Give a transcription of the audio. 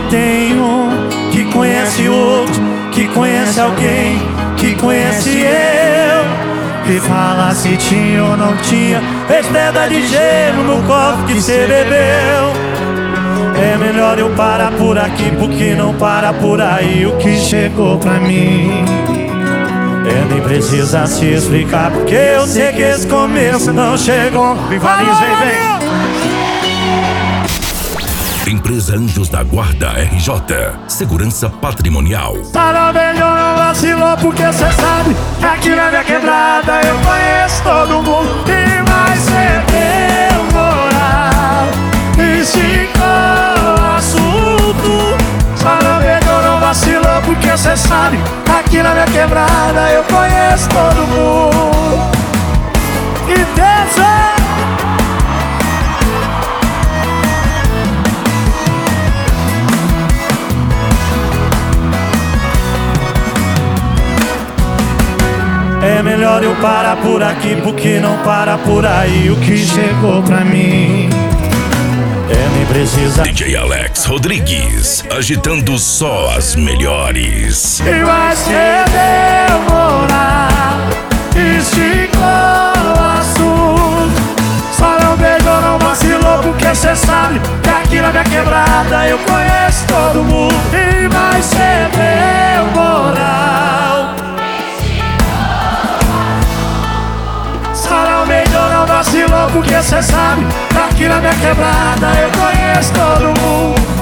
tem um que conhece outro, que conhece alguém, que conhece eu. E fala se tinha ou não tinha, fez pedra de gelo no copo que cê bebeu. É melhor eu parar por aqui, porque não para por aí o que chegou pra mim. Nem precisa se explicar, porque eu sei que esse começo não chegou. Vivarinhos, vem. Empresa Anjos da Guarda RJ, segurança patrimonial. Para melhor não vacilou, porque cê sabe que aqui na minha quebrada eu conheço todo mundo. E mais cê deu moral, esticou o assunto. Para melhor não vacilou, porque cê sabe que aqui na minha quebrada eu conheço todo mundo. E dança! É melhor eu parar por aqui, porque não para por aí o que chegou pra mim. Nem precisa. DJ Alex Rodrigues, agitando só as melhores. E vai ser demorar, esticou o assunto. Só não beijou, não vacilou, porque cê sabe que aqui na minha quebrada eu conheço todo mundo. E vai ser demorar. Só não beijou, não vacilou, porque cê sabe que aqui na minha quebrada eu conheço todo mundo.